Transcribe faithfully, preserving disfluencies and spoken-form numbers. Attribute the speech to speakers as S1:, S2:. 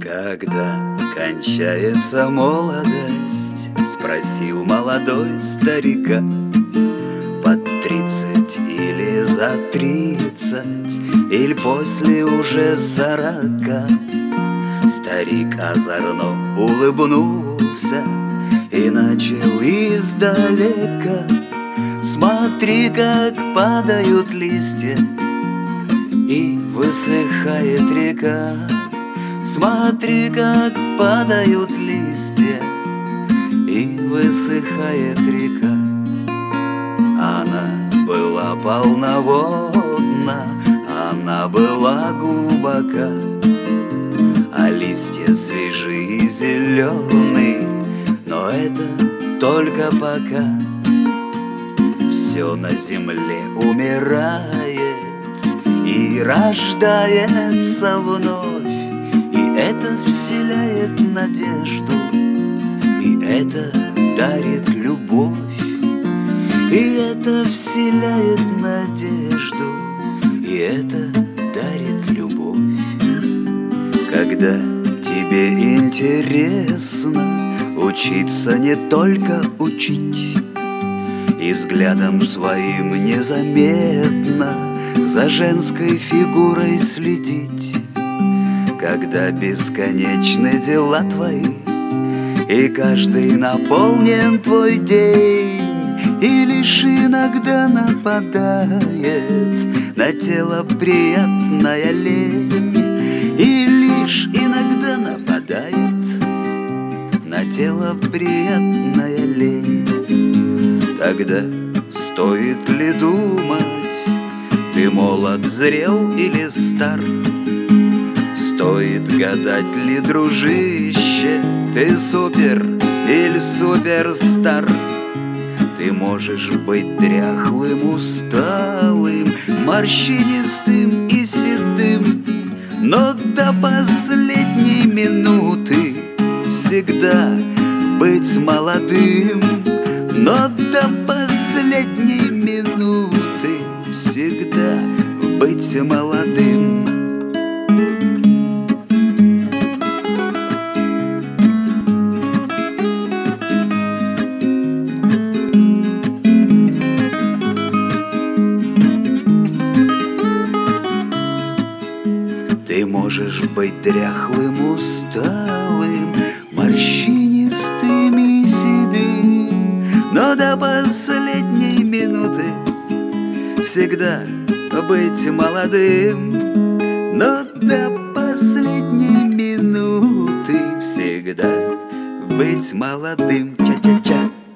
S1: Когда кончается молодость? Спросил молодой старика. Под тридцать или за тридцать, или после уже сорока. Старик озорно улыбнулся и начал издалека: смотри, как падают листья, и высыхает река. Смотри, как падают листья, и высыхает река. Она была полноводна, она была глубока, а листья свежие и зеленые, но это только пока. Все на земле умирает и рождается вновь, и это вселяет надежду, и это дарит любовь, и это вселяет надежду, и это дарит любовь. Когда тебе интересно учиться не только учить, и взглядом своим незаметно за женской фигурой следить, когда бесконечны дела твои, и каждый наполнен твой день, и лишь иногда нападает на тело приятная лень, и лишь иногда нападает на тело приятная лень. Тогда стоит ли думать, ты молод, зрел или стар? Стоит гадать ли, дружище, ты супер или суперстар? Ты можешь быть дряхлым, усталым, морщинистым и седым, но до последней минуты всегда быть молодым. Но до последней минуты всегда быть молодым. Ты можешь быть дряхлым, усталым, морщинистым и седым, но до последней минуты всегда быть молодым. Но до последней минуты всегда быть молодым. Ча-ча-ча.